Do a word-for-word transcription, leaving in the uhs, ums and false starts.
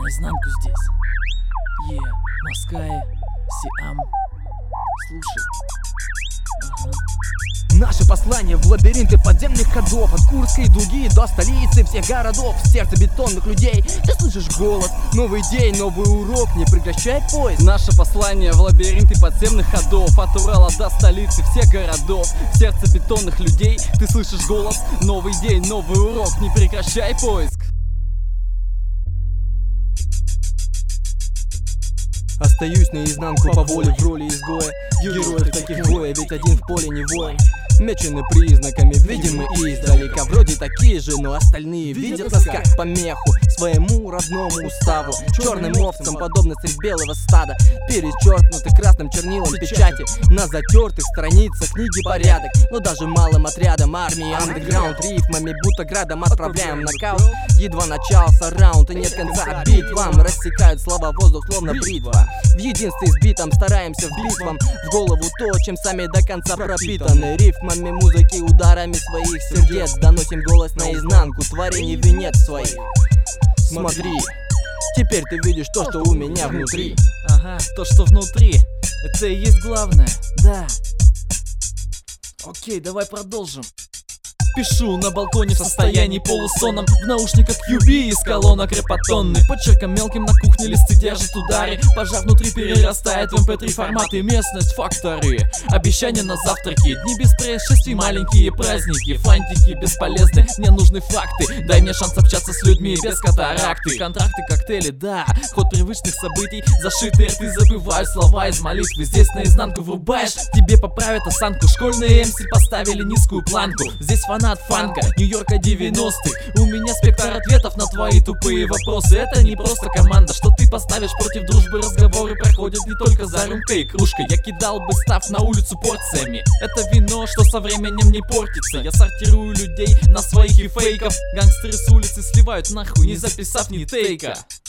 наизнанку здесь. Е, Моская, Сиам. Слушай. Ага. Наше послание в лабиринты подземных ходов, от Курской дуги до столицы всех городов, в сердце бетонных людей. Ты слышишь голос, новый день, новый урок, не прекращай поиск. Наше послание в лабиринты подземных ходов, от Урала до столицы всех городов, в сердце бетонных людей. Ты слышишь голос, новый день, новый урок, не прекращай поиск. Остаюсь наизнанку по воле в роли изгоя. Героев таких двое, ведь один в поле не воин. Мечены признаками, видимы издалека. Вроде такие же, но остальные видят нас как помеху своему родному уставу. Черным овцам, подобно средь белого стада, перечеркнуты красным чернилом печати. На затертых страницах книги порядок, но даже малым отрядом армии андеграунд рифмами будто градом отправляем нокаут. Едва начался раунд и нет конца битвам, рассекают слова воздух словно бритва. В единстве с битом стараемся вбить вам в голову то, чем сами до конца пропитаны. Рифмами музыки, ударами своих сердец доносим голос наизнанку творений венец своих. Смотри, теперь ты видишь то, что у меня внутри. Ага, то, что внутри, это и есть главное. Да. Окей, давай продолжим. Пишу на балконе в состоянии полусонном, в наушниках кью би из колонок репотонны. Почерком мелким на кухне листы держат удары. Пожар внутри перерастает в эм пэ три форматы. Местность факторы, обещания на завтраки, дни без происшествий, маленькие праздники. Фантики бесполезны, мне нужны факты. Дай мне шанс общаться с людьми без катаракты. Контракты, коктейли, да, ход привычных событий. Зашитые рты забывают слова из молитвы. Здесь наизнанку врубаешь, тебе поправят осанку. Школьные эм си поставили низкую планку. Здесь фанат от фанка, Нью-Йорка девяностых. У меня спектр ответов на твои тупые вопросы. Это не просто команда, что ты поставишь против дружбы. Разговоры проходят не только за рюмкой и кружкой. Я кидал бы став на улицу порциями. Это вино, что со временем не портится. Я сортирую людей на своих и фейков. Гангстеры с улицы сливают нахуй, не записав ни тейка.